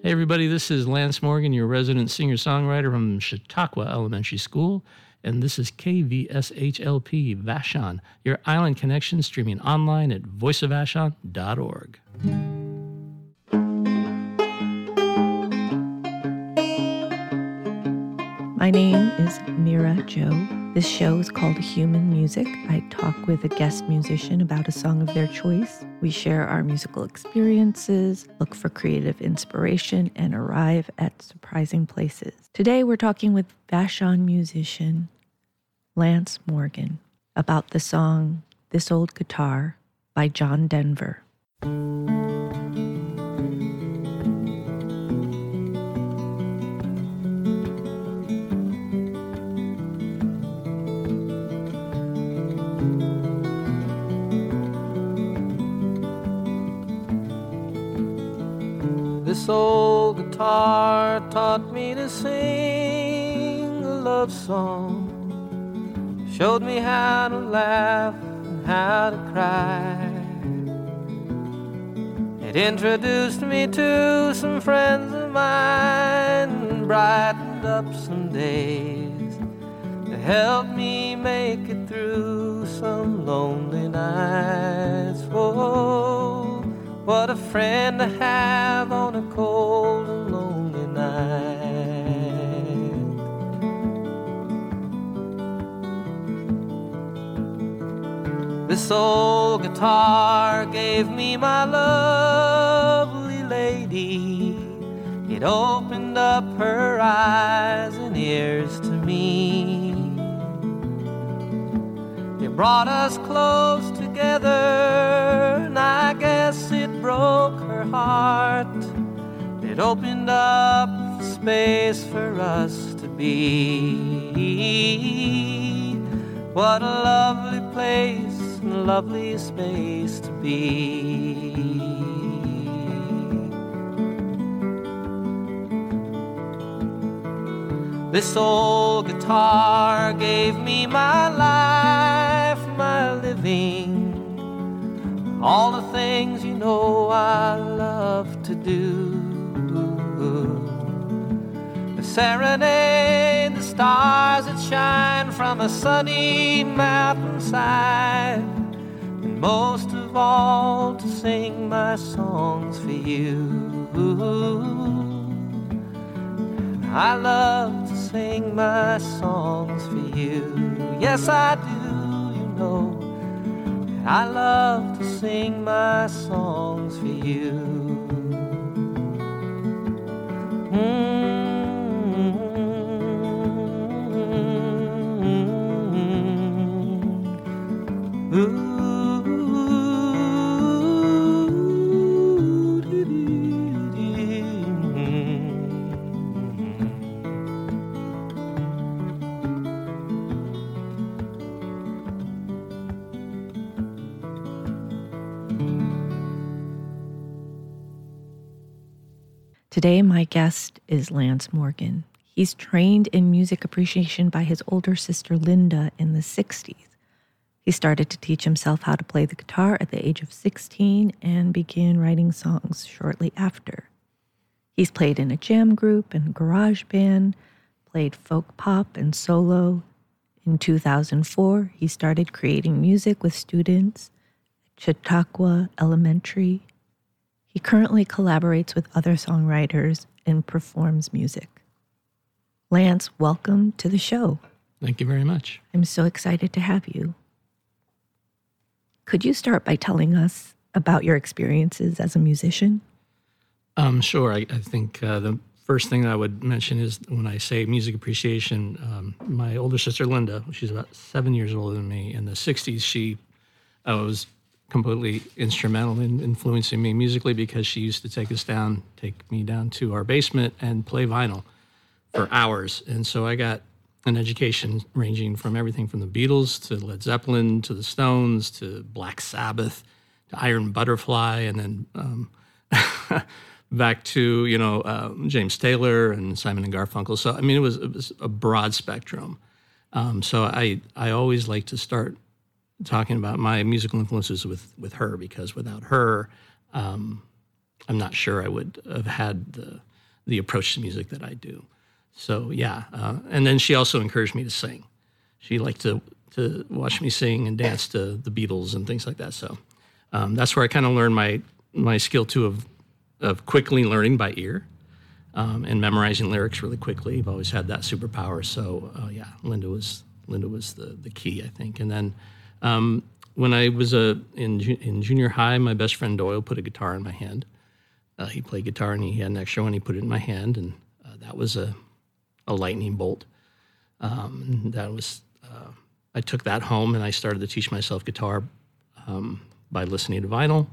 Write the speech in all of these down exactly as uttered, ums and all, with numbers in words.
Hey everybody, this is Lance Morgan, your resident singer-songwriter from Chautauqua Elementary School, and this is K V S H L P Vashon, your island connection streaming online at voice of vashon dot org. My name is Mira Jo. This show is called Human Music. I talk with a guest musician about a song of their choice. We share our musical experiences, look for creative inspiration, and arrive at surprising places. Today we're talking with Vashon musician Lance Morgan about the song This Old Guitar by John Denver. This old guitar taught me to sing a love song, showed me how to laugh and how to cry. It introduced me to some friends of mine and brightened up some days to help me make it through some lonely nights. Oh, what a friend to have on a cold and lonely night. This old guitar gave me my lovely lady. It opened up her eyes and ears to me. It brought us close together, and I guess it broke her heart. It opened up space for us to be. What a lovely place and a lovely space to be. This old guitar gave me my life, my living, all the things you know I love to do. The serenade, the stars that shine from a sunny mountainside, and most of all to sing my songs for you. I love to sing my songs for you. Yes, I do, you know. I love to sing my songs for you. Mm-hmm. Ooh. Today, my guest is Lance Morgan. He's trained in music appreciation by his older sister, Linda, in the sixties. He started to teach himself how to play the guitar at the age of sixteen and began writing songs shortly after. He's played in a jam group and garage band, played folk pop and solo. In two thousand four, he started creating music with students at Chautauqua Elementary. He currently collaborates with other songwriters and performs music. Lance, welcome to the show. Thank you very much. I'm so excited to have you. Could you start by telling us about your experiences as a musician? Um, sure. I, I think uh, the first thing I would mention is when I say music appreciation, um, my older sister, Linda, she's about seven years older than me. In the sixties, she uh, was completely instrumental in influencing me musically because she used to take us down, take me down to our basement and play vinyl for hours. And so I got an education ranging from everything from the Beatles to Led Zeppelin to the Stones to Black Sabbath to Iron Butterfly, and then um, back to, you know, uh, James Taylor and Simon and Garfunkel. So, I mean, it was, it was a broad spectrum. Um, so I, I always like to start talking about my musical influences with, with her, because without her, um, I'm not sure I would have had the the approach to music that I do. So yeah, uh, and then she also encouraged me to sing. She liked to to watch me sing and dance to the Beatles and things like that. So um, that's where I kind of learned my my skill too of of quickly learning by ear um, and memorizing lyrics really quickly. I've always had that superpower. So uh, yeah, Linda was Linda was the the key, I think. And then um, when I was a in ju- in junior high, my best friend Doyle put a guitar in my hand. Uh, he played guitar and he had an extra one. He put it in my hand, and uh, that was a a lightning bolt. Um, that was, uh, I took that home and I started to teach myself guitar um, by listening to vinyl.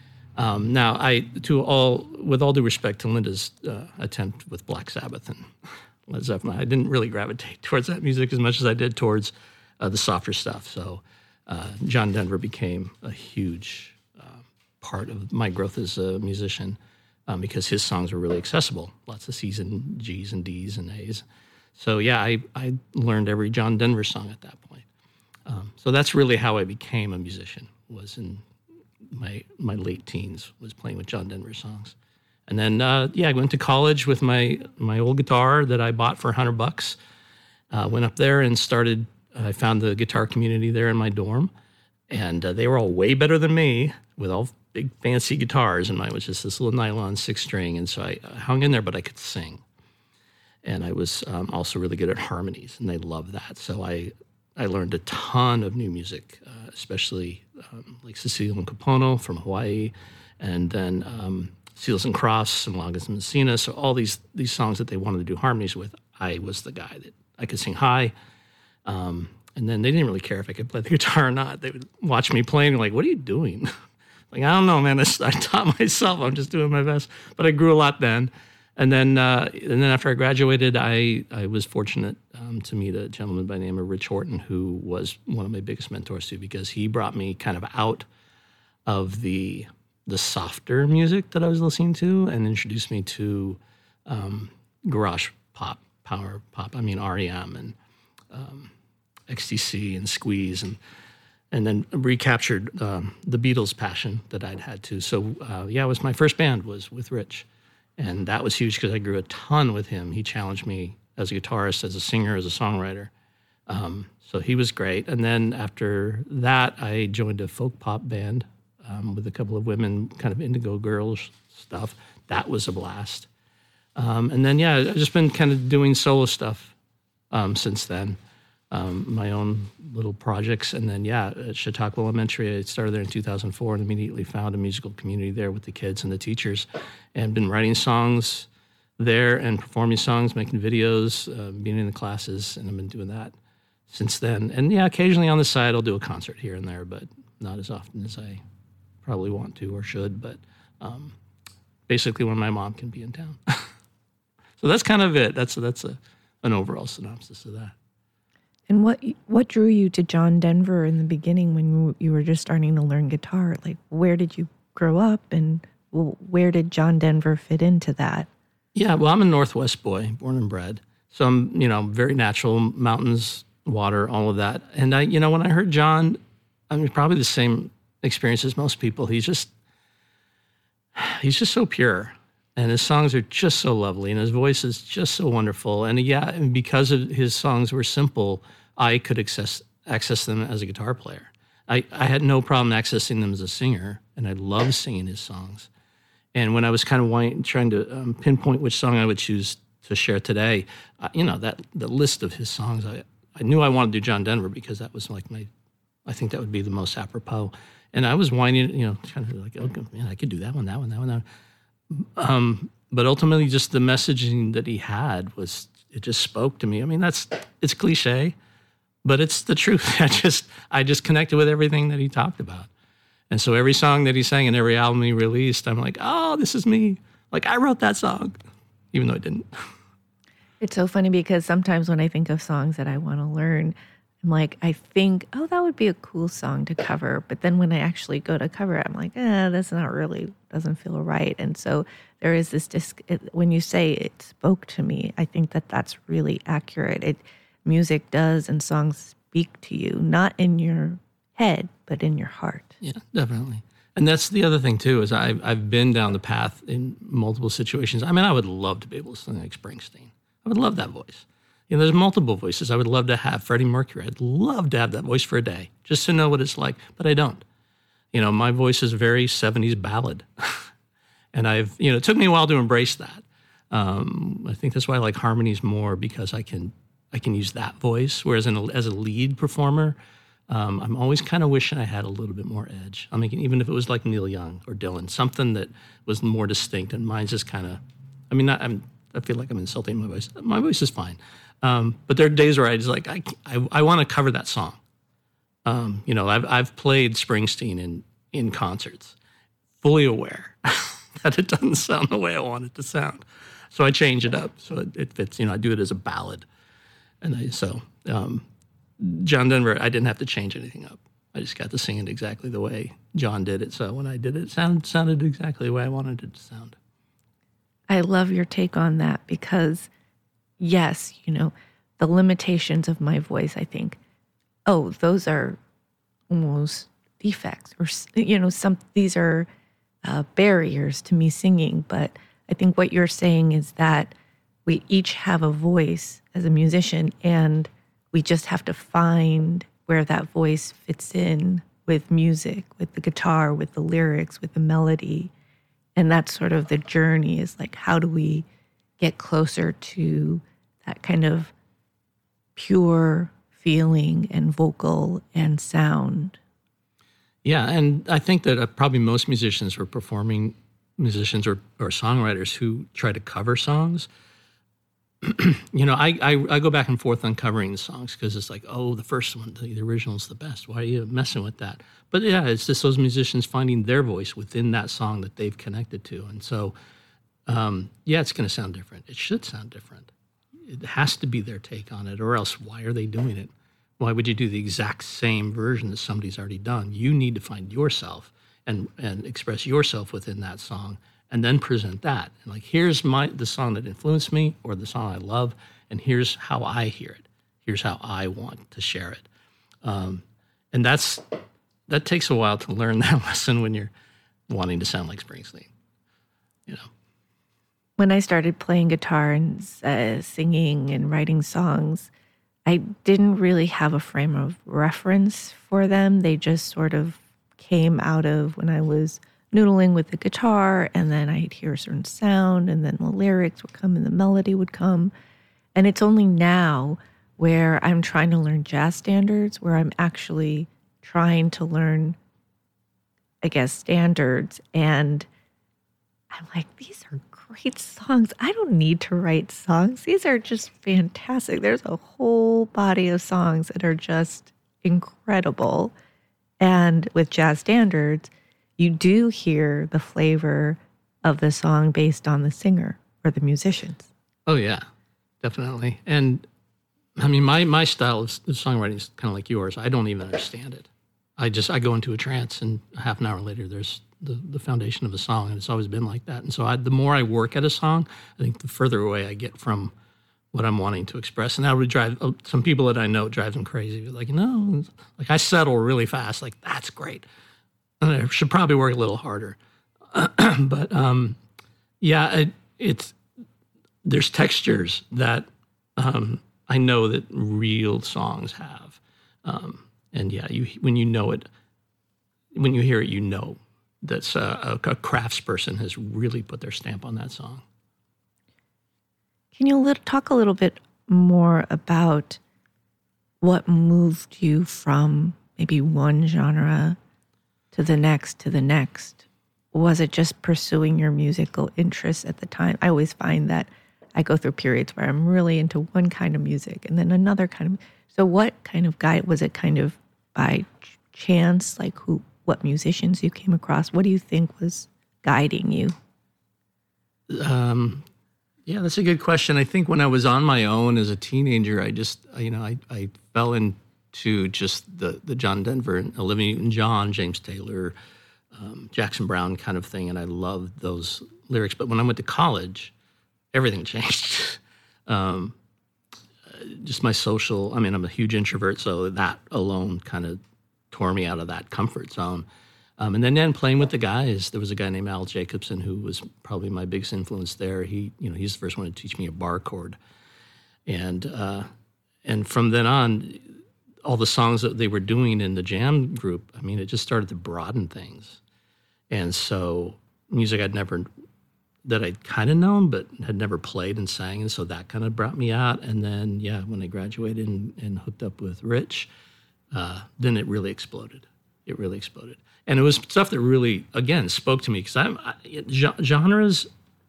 Um, now, I, to all, with all due respect to Linda's uh, attempt with Black Sabbath and Led Zeppelin, I didn't really gravitate towards that music as much as I did towards uh, the softer stuff. So uh, John Denver became a huge uh, part of my growth as a musician. Um, because his songs were really accessible, lots of C's and G's and D's and A's. So yeah, I, I learned every John Denver song at that point. Um, so that's really how I became a musician, was in my my late teens, was playing with John Denver songs. And then, uh, yeah, I went to college with my, my old guitar that I bought for a hundred bucks. Uh, went up there and started, I found the guitar community there in my dorm. And uh, they were all way better than me with all big fancy guitars, and mine was just this little nylon six string. And so I hung in there, but I could sing. And I was um, also really good at harmonies, and they loved that. So I I learned a ton of new music, uh, especially um, like Cecile and Capono from Hawaii, and then um, Seals and Crofts and Lagas and Messina. So all these these songs that they wanted to do harmonies with, I was the guy that I could sing high. Um, and then they didn't really care if I could play the guitar or not. They would watch me playing and like, what are you doing? Like, I don't know, man. I, I taught myself. I'm just doing my best. But I grew a lot then. And then uh, and then after I graduated, I, I was fortunate um, to meet a gentleman by the name of Rich Horton, who was one of my biggest mentors too, because he brought me kind of out of the the softer music that I was listening to and introduced me to um, garage pop, power pop. I mean, R E M and um, X T C and Squeeze, and and then recaptured um, the Beatles passion that I'd had too. So uh, yeah, it was my first band was with Rich. And that was huge because I grew a ton with him. He challenged me as a guitarist, as a singer, as a songwriter. Um, so he was great. And then after that, I joined a folk pop band um, with a couple of women, kind of Indigo Girls stuff. That was a blast. Um, and then, yeah, I've just been kind of doing solo stuff um, since then, um, my own little projects. And then, yeah, at Chautauqua Elementary, I started there in two thousand four and immediately found a musical community there with the kids and the teachers, and been writing songs there and performing songs, making videos, uh, being in the classes, and I've been doing that since then. And yeah, occasionally on the side, I'll do a concert here and there, but not as often as I probably want to or should, but um, basically when my mom can be in town. So that's kind of it. That's, that's a, an overall synopsis of that. And what what drew you to John Denver in the beginning when you, you were just starting to learn guitar? Like, where did you grow up, and well, where did John Denver fit into that? Yeah, well, I'm a Northwest boy, born and bred. So I'm, you know, very natural, mountains, water, all of that. And I, you know, when I heard John, I mean, probably the same experience as most people. He's just, he's just so pure. And his songs are just so lovely, and his voice is just so wonderful. And yeah, and because of his songs were simple, I could access access them as a guitar player. I, I had no problem accessing them as a singer, and I loved singing his songs. And when I was kind of wanting, trying to um, pinpoint which song I would choose to share today, uh, you know, that the list of his songs, I, I knew I wanted to do John Denver because that was like my, I think that would be the most apropos. And I was whining, you know, kind of like, oh, man, I could do that one, that one, that one, that one. Um, but ultimately, just the messaging that he had was, it just spoke to me. I mean, that's, it's cliche, but it's the truth. I just, I just connected with everything that he talked about. And so every song that he sang and every album he released, I'm like, oh, this is me. Like, I wrote that song, even though I didn't. It's so funny because sometimes when I think of songs that I want to learn, I'm like, I think, oh, that would be a cool song to cover. But then when I actually go to cover it, I'm like, eh, that's not really, doesn't feel right. And so there is this, disc, it, when you say it spoke to me, I think that that's really accurate. It, music does, and songs speak to you, not in your head, but in your heart. Yeah, definitely. And that's the other thing too, is I've, I've been down the path in multiple situations. I mean, I would love to be able to sing like Springsteen. I would love that voice. You know, there's multiple voices. I would love to have Freddie Mercury. I'd love to have that voice for a day, just to know what it's like, but I don't. You know, my voice is very seventies ballad. And I've, you know, it took me a while to embrace that. Um, I think that's why I like harmonies more, because I can I can use that voice. Whereas in a, as a lead performer, um, I'm always kind of wishing I had a little bit more edge. I mean, even if it was like Neil Young or Dylan, something that was more distinct. And mine's just kind of, I mean, not, I'm, I feel like I'm insulting my voice. My voice is fine. Um, but there are days where I just like, I, I, I want to cover that song. Um, you know, I've, I've played Springsteen in, in concerts, fully aware that it doesn't sound the way I want it to sound. So I change it up so it, it fits, you know, I do it as a ballad. And I, so um, John Denver, I didn't have to change anything up. I just got to sing it exactly the way John did it. So when I did it, it sounded, sounded exactly the way I wanted it to sound. I love your take on that because, yes, you know, the limitations of my voice, I think, oh, those are almost defects or, you know, some, these are uh, barriers to me singing. But I think what you're saying is that we each have a voice as a musician, and we just have to find where that voice fits in with music, with the guitar, with the lyrics, with the melody. And that's sort of the journey, is like, how do we get closer to that kind of pure feeling and vocal and sound? Yeah, and I think that uh, probably most musicians or performing musicians or, or songwriters who try to cover songs, you know, I, I I go back and forth on covering the songs because it's like, oh, the first one, the, the original is the best. Why are you messing with that? But yeah, it's just those musicians finding their voice within that song that they've connected to. And so, um, yeah, it's going to sound different. It should sound different. It has to be their take on it, or else why are they doing it? Why would you do the exact same version that somebody's already done? You need to find yourself and and express yourself within that song, and then present that. And like, here's my the song that influenced me, or the song I love, and here's how I hear it. Here's how I want to share it. Um, and that's that takes a while to learn that lesson when you're wanting to sound like Springsteen, you know. When I started playing guitar and uh, singing and writing songs, I didn't really have a frame of reference for them. They just sort of came out of when I was noodling with the guitar, and then I'd hear a certain sound, and then the lyrics would come and the melody would come. And it's only now where I'm trying to learn jazz standards, where I'm actually trying to learn, I guess, standards. And I'm like, these are great songs. I don't need to write songs. These are just fantastic. There's a whole body of songs that are just incredible. And with jazz standards, you do hear the flavor of the song based on the singer or the musicians. Oh, yeah, definitely. And I mean, my, my style of songwriting is kind of like yours. I don't even understand it. I just, I go into a trance, and half an hour later, there's the, the foundation of a song, and it's always been like that. And so I, the more I work at a song, I think the further away I get from what I'm wanting to express. And that would drive, some people that I know, drive them crazy. Like, no, like I settle really fast. Like, that's great. And I should probably work a little harder. But um, yeah, it, it's, there's textures that um, I know that real songs have. Um, and yeah, you when you know it, when you hear it, you know that a, a craftsperson has really put their stamp on that song. Can you lit- talk a little bit more about what moved you from maybe one genre to the next, to the next? Was it just pursuing your musical interests at the time? I always find that I go through periods where I'm really into one kind of music and then another kind of. So what kind of guide, was it kind of by ch- chance, like who, what musicians you came across? What do you think was guiding you? Um, yeah, that's a good question. I think when I was on my own as a teenager, I just, you know, I, I fell into just the, the John Denver and Olivia Newton-John, James Taylor, um, Jackson Browne kind of thing, and I loved those lyrics. But when I went to college, everything changed. um, just my social, I mean, I'm a huge introvert, so that alone kind of tore me out of that comfort zone. Um, and then, then playing with the guys, there was a guy named Al Jacobson who was probably my biggest influence there. He, you know, he's the first one to teach me a bar chord. And, uh, and from then on, all the songs that they were doing in the jam group, I mean, it just started to broaden things. And so music I'd never, that I'd kind of known, but had never played and sang. And so that kind of brought me out. And then, yeah, when I graduated and, and hooked up with Rich, uh, then it really exploded. It really exploded. And it was stuff that really, again, spoke to me because I'm I, genres,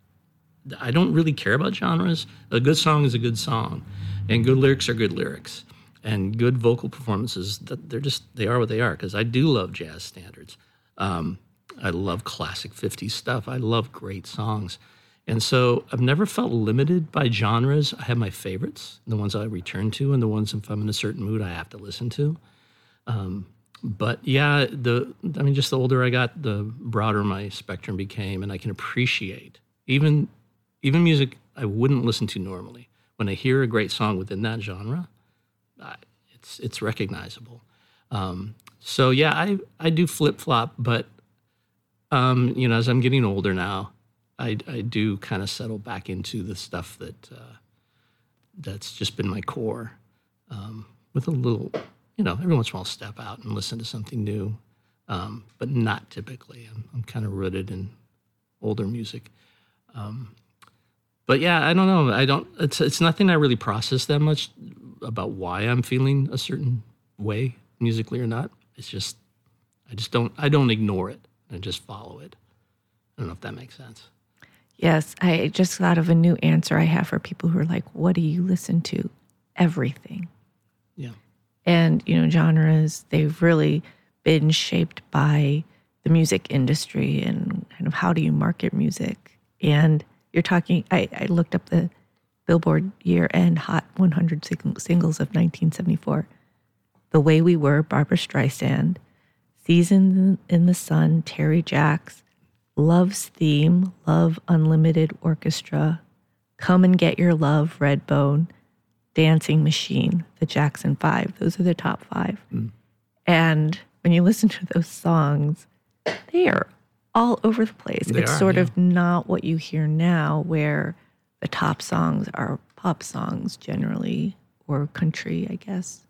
I don't really care about genres. A good song is a good song, and good lyrics are good lyrics. And good vocal performances, that they're just, they are what they are, because I do love jazz standards. Um, I love classic fifties stuff. I love great songs. And so I've never felt limited by genres. I have my favorites, the ones I return to, and the ones if I'm in a certain mood I have to listen to. Um, but yeah, the I mean, just the older I got, the broader my spectrum became, and I can appreciate even even music I wouldn't listen to normally. When I hear a great song within that genre, it's it's recognizable. Um, so yeah, I, I do flip-flop, but um, you know, as I'm getting older now, I, I do kind of settle back into the stuff that uh, that's just been my core, um, with a little, you know, every once in a while I'll step out and listen to something new, um, but not typically. I'm, I'm kind of rooted in older music. Um, but yeah, I don't know. I don't. It's it's nothing I really process that much about why I'm feeling a certain way musically or not. It's just, I just don't, I don't ignore it. I just follow it. I don't know if that makes sense. Yes, I just thought of a new answer I have for people who are like, what do you listen to? Everything. Yeah. And, you know, genres, they've really been shaped by the music industry and kind of how do you market music. And you're talking, I, I looked up the Billboard year-end Hot one hundred sing- singles of nineteen seventy-four. The Way We Were, Barbra Streisand. Seasons in the Sun, Terry Jacks. Love's Theme, Love Unlimited Orchestra. Come and Get Your Love, Redbone. Dancing Machine, the Jackson Five. Those are the top five. Mm. And when you listen to those songs, they are all over the place. They it's are, sort yeah. of not what you hear now, where the top songs are pop songs generally, or country, I guess.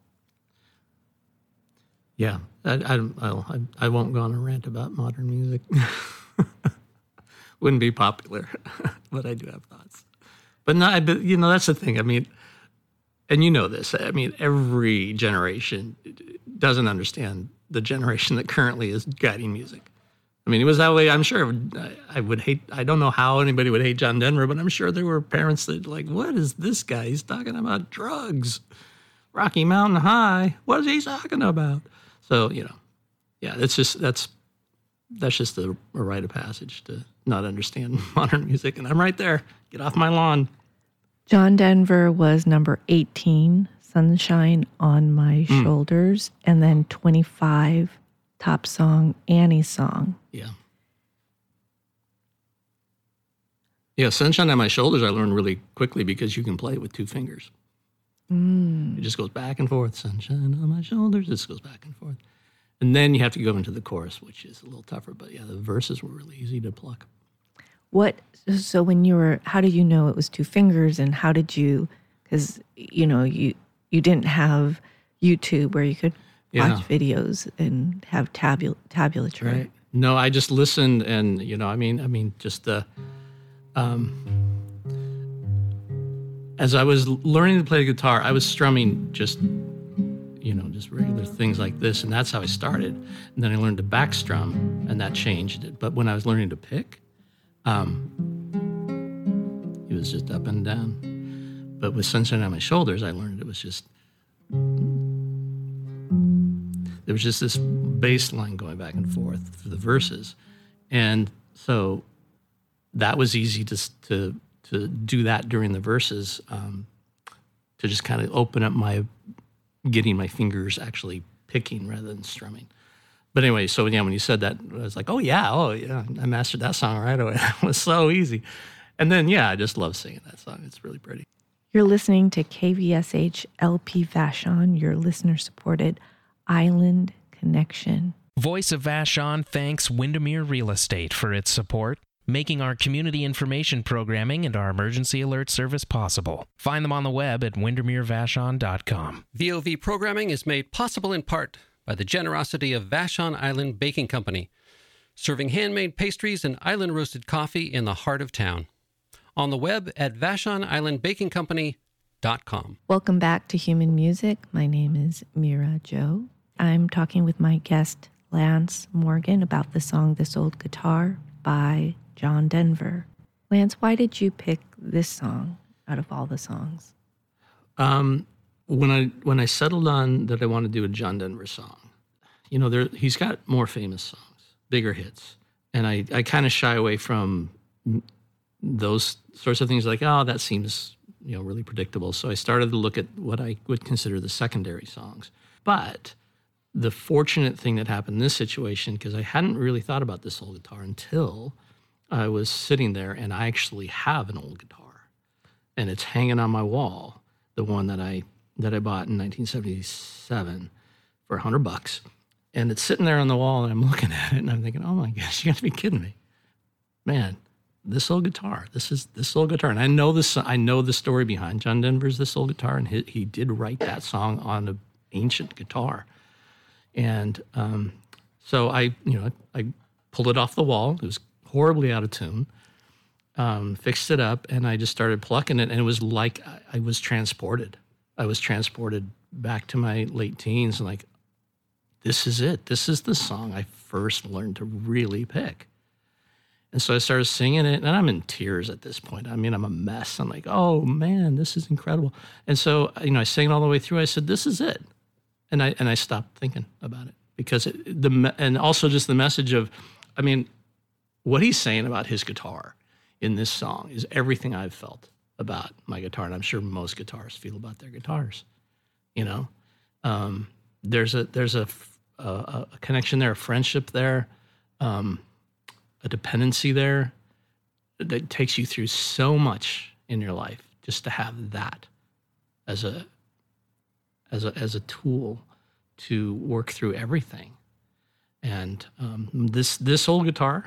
Yeah, I, I, I'll, I, I won't go on a rant about modern music. Wouldn't be popular, but I do have thoughts. But no, I, but, you know, that's the thing. I mean, and you know this. I mean, every generation doesn't understand the generation that currently is guiding music. I mean, it was that way. I'm sure it would, I, I would hate, I don't know how anybody would hate John Denver, but I'm sure there were parents that like, what is this guy? He's talking about drugs, Rocky Mountain High. What is he talking about? So, you know, yeah, that's just, that's, that's just a, a rite of passage to not understand modern music. And I'm right there. Get off my lawn. John Denver was number eighteen, Sunshine on My mm. Shoulders, and then twenty-five, top song, Annie's Song. Yeah. Yeah, Sunshine on My Shoulders I learned really quickly because you can play it with two fingers. Mm. It just goes back and forth. Sunshine on my shoulders. It just goes back and forth. And then you have to go into the chorus, which is a little tougher. But yeah, the verses were really easy to pluck. What, so when you were, how did you know it was two fingers, and how did you, because, you know, you, you didn't have YouTube where you could yeah. watch videos and have tabul- tabulatory. Right. No, I just listened and, you know, I mean, I mean, just the, um, as I was learning to play the guitar, I was strumming just, you know, just regular things like this, and that's how I started. And then I learned to back strum, and that changed it. But when I was learning to pick, um, it was just up and down. But with Sunshine on My Shoulders, I learned it was just, there was just this bass line going back and forth for the verses. And so that was easy to to to do that during the verses, um, to just kind of open up my, getting my fingers actually picking rather than strumming. But anyway, so yeah, when you said that, I was like, oh yeah, oh yeah, I mastered that song right away. It was so easy. And then, yeah, I just love singing that song. It's really pretty. You're listening to K V S H L P Vashon, your listener-supported Island Connection. Voice of Vashon thanks Windermere Real Estate for its support, making our community information programming and our emergency alert service possible. Find them on the web at windermere vashon dot com. V O V programming is made possible in part by the generosity of Vashon Island Baking Company, serving handmade pastries and island roasted coffee in the heart of town. On the web at vashon island baking company dot com. Welcome back to Human Music. My name is Mira Joe. I'm talking with my guest, Lance Morgan, about the song This Old Guitar by John Denver. Lance, why did you pick this song out of all the songs? Um, when I when I settled on that I want to do a John Denver song, you know, there he's got more famous songs, bigger hits, and I, I kind of shy away from those sorts of things. Like, oh, that seems, you know, really predictable. So I started to look at what I would consider the secondary songs. But the fortunate thing that happened in this situation, because I hadn't really thought about this old guitar until I was sitting there, and I actually have an old guitar, and it's hanging on my wall, the one that I that I bought in nineteen seventy-seven for a hundred bucks, and it's sitting there on the wall, and I'm looking at it, and I'm thinking, oh my gosh, you got to be kidding me, man! This old guitar, this is this old guitar, and I know this. I know the story behind John Denver's This Old Guitar, and he, he did write that song on an ancient guitar, and um, so I, you know, I, I pulled it off the wall. It was horribly out of tune. Um, fixed it up, and I just started plucking it, and it was like I, I was transported. I was transported back to my late teens, and like, this is it. This is the song I first learned to really pick. And so I started singing it, and I'm in tears at this point. I mean, I'm a mess. I'm like, oh man, this is incredible. And so, you know, I sang it all the way through. I said, this is it, and I and I stopped thinking about it because it, the and also just the message of, I mean, what he's saying about his guitar in this song is everything I've felt about my guitar, and I'm sure most guitarists feel about their guitars. You know, um, there's a there's a, a, a connection there, a friendship there, um, a dependency there that takes you through so much in your life. Just to have that as a as a as a tool to work through everything. And um, this this old guitar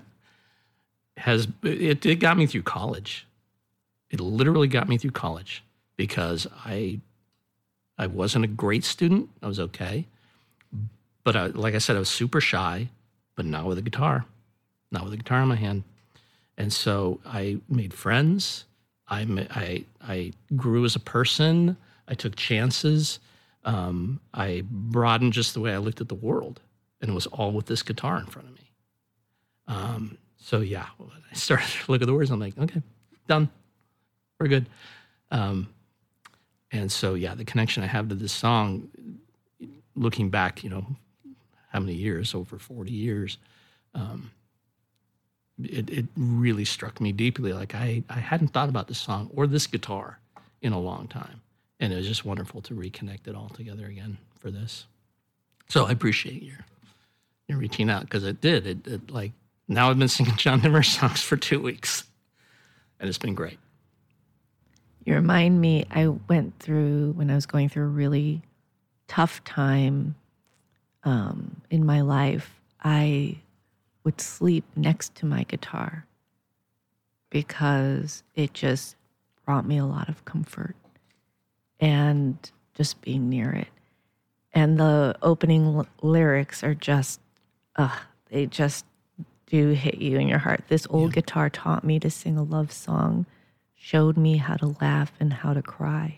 has it, it got me through college. It literally got me through college because I I wasn't a great student. I was okay, but I, like I said, I was super shy. But not with a guitar, not with a guitar in my hand. And so I made friends. I I I grew as a person. I took chances. Um, I broadened just the way I looked at the world. And it was all with this guitar in front of me. Um, so yeah, when I started to look at the words, I'm like, okay, done. We're good. Um, and so yeah, the connection I have to this song, looking back, you know, how many years, over forty years, um, it, it really struck me deeply. Like I, I hadn't thought about this song or this guitar in a long time. And it was just wonderful to reconnect it all together again for this. So I appreciate your You're reaching out because it did. It, it like now I've been singing John Denver songs for two weeks, and it's been great. You remind me, I went through when I was going through a really tough time um, in my life. I would sleep next to my guitar because it just brought me a lot of comfort and just being near it. And the opening l- lyrics are just, uh, they just do hit you in your heart. This old yeah. guitar taught me to sing a love song, showed me how to laugh and how to cry.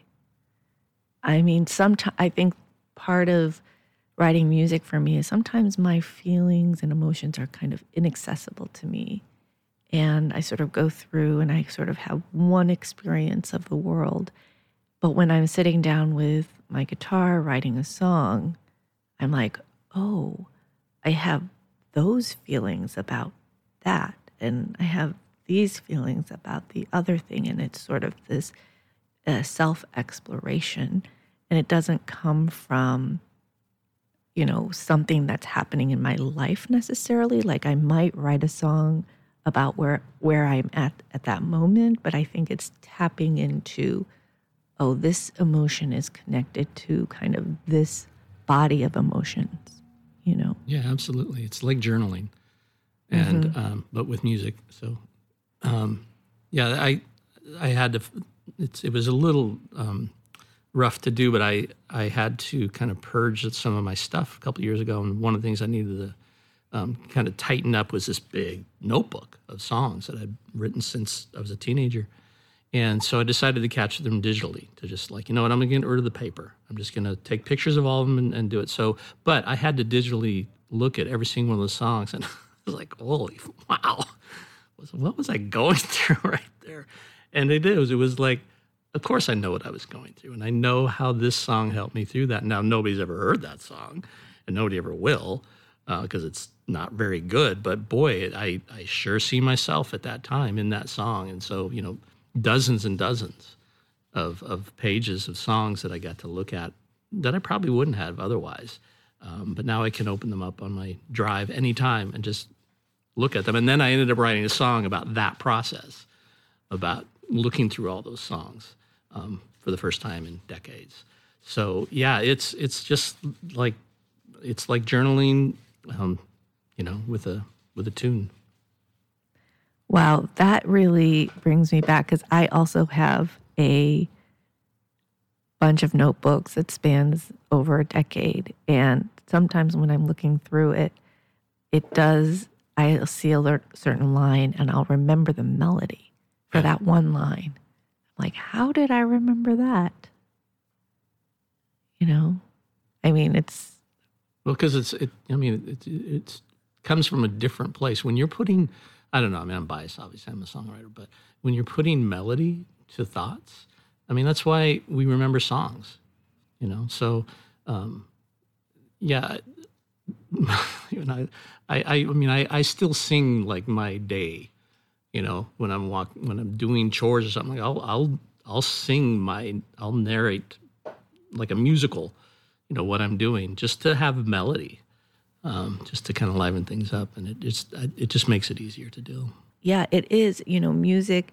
I mean, sometimes I think part of writing music for me is sometimes my feelings and emotions are kind of inaccessible to me. And I sort of go through and I sort of have one experience of the world. But when I'm sitting down with my guitar writing a song, I'm like, oh, I have those feelings about that. And I have these feelings about the other thing. And it's sort of this uh, self-exploration. And it doesn't come from, you know, something that's happening in my life necessarily. Like I might write a song about where where I'm at at that moment, but I think it's tapping into, oh, this emotion is connected to kind of this body of emotions, you know? Yeah, absolutely. It's like journaling, and Mm-hmm. um, but with music. So, um, yeah, I I had to. It's it was a little um, rough to do, but I I had to kind of purge some of my stuff a couple of years ago, and one of the things I needed to um, kind of tighten up was this big notebook of songs that I'd written since I was a teenager. And so I decided to capture them digitally, to just like, you know what, I'm going to get rid of the paper. I'm just going to take pictures of all of them and, and do it. So, but I had to digitally look at every single one of the songs, and I was like, holy, wow, what was I going through right there? And it is, it was like, of course I know what I was going through, and I know how this song helped me through that. Now, nobody's ever heard that song, and nobody ever will, because uh, it's not very good. But boy, I, I sure see myself at that time in that song. And so, you know, dozens and dozens of, of pages of songs that I got to look at that I probably wouldn't have otherwise. Um, but now I can open them up on my drive anytime and just look at them. And then I ended up writing a song about that process, about looking through all those songs um, for the first time in decades. So yeah, it's it's just like it's like journaling, um, you know, with a with a tune. Wow, that really brings me back, because I also have a bunch of notebooks that spans over a decade. And sometimes when I'm looking through it, it does, I'll see a ler- certain line and I'll remember the melody for that one line. I'm like, how did I remember that? You know, I mean, it's, Well, because it's, it, I mean, it, it it's, comes from a different place. When you're putting, I don't know, I mean, I'm biased, obviously, I'm a songwriter, but when you're putting melody to thoughts, I mean, that's why we remember songs, you know? So, um, yeah, you know, I, I, I mean, I, I still sing like my day, you know, when I'm walk, when I'm doing chores or something, like I'll, I'll, I'll sing my, I'll narrate like a musical, you know, what I'm doing, just to have melody. Um, just to kind of liven things up, and it just it just makes it easier to do. yeah, it is, you know, music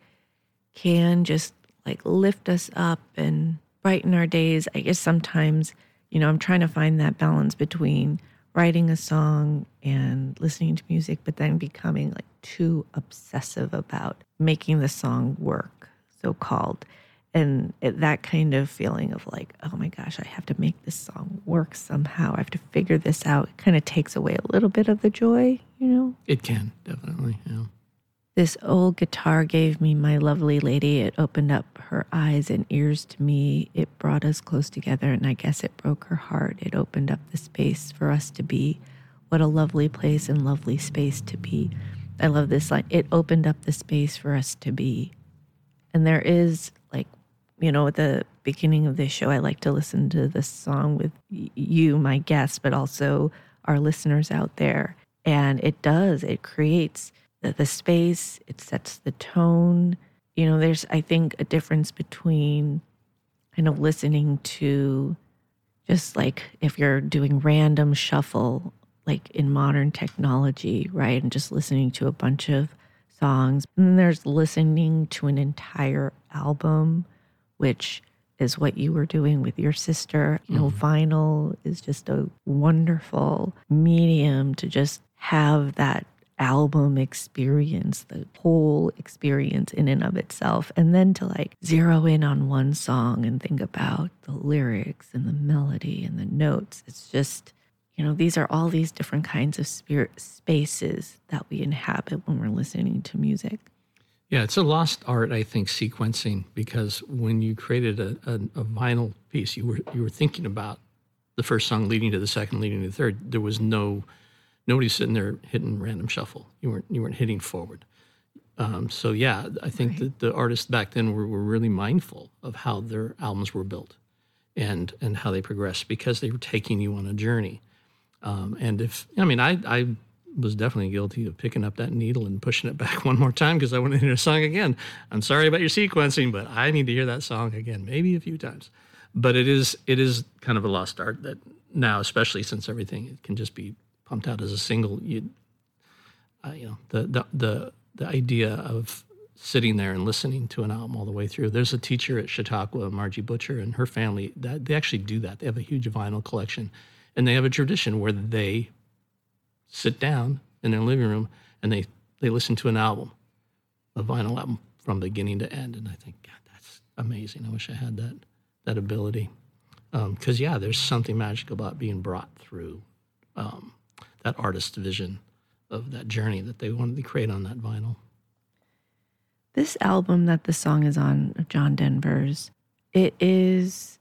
can just like lift us up and brighten our days. I guess sometimes, you know, I'm trying to find that balance between writing a song and listening to music, but then becoming like too obsessive about making the song work, so called. And it, that kind of feeling of like, oh my gosh, I have to make this song work somehow. I have to figure this out. It kind of takes away a little bit of the joy, you know? It can, definitely, yeah. This old guitar gave me my lovely lady. It opened up her eyes and ears to me. It brought us close together, and I guess it broke her heart. It opened up the space for us to be. What a lovely place and lovely space to be. I love this line. It opened up the space for us to be. And there is, like, you know, at the beginning of this show, I like to listen to this song with y- you, my guest, but also our listeners out there. And it does, it creates the, the space, it sets the tone. You know, there's, I think, a difference between kind of listening to just like if you're doing random shuffle, like in modern technology, right? And just listening to a bunch of songs. And then there's listening to an entire album, which is what you were doing with your sister. You know, mm-hmm. Vinyl is just a wonderful medium to just have that album experience, the whole experience in and of itself. And then to like zero in on one song and think about the lyrics and the melody and the notes. It's just, you know, these are all these different kinds of spirit spaces that we inhabit when we're listening to music. Yeah, it's a lost art, I think, sequencing, because when you created a, a, a vinyl piece, you were you were thinking about the first song leading to the second, leading to the third. There was no nobody sitting there hitting random shuffle. You weren't you weren't hitting forward. Um, so yeah, I think right. that the artists back then were, were really mindful of how their albums were built, and and how they progressed, because they were taking you on a journey. Um, and if I mean, I I. was definitely guilty of picking up that needle and pushing it back one more time because I want to hear a song again. I'm sorry about your sequencing, but I need to hear that song again, maybe a few times. But it is it is kind of a lost art that now, especially since everything it can just be pumped out as a single. You, uh, you know, the, the the the idea of sitting there and listening to an album all the way through. There's a teacher at Chautauqua, Margie Butcher, and her family that they actually do that. They have a huge vinyl collection, and they have a tradition where they sit down in their living room and they, they listen to an album, a vinyl album from beginning to end. And I think, God, that's amazing. I wish I had that, that ability. Because, um, yeah, there's something magical about being brought through um, that artist's vision of that journey that they wanted to create on that vinyl. This album that the song is on, John Denver's, it is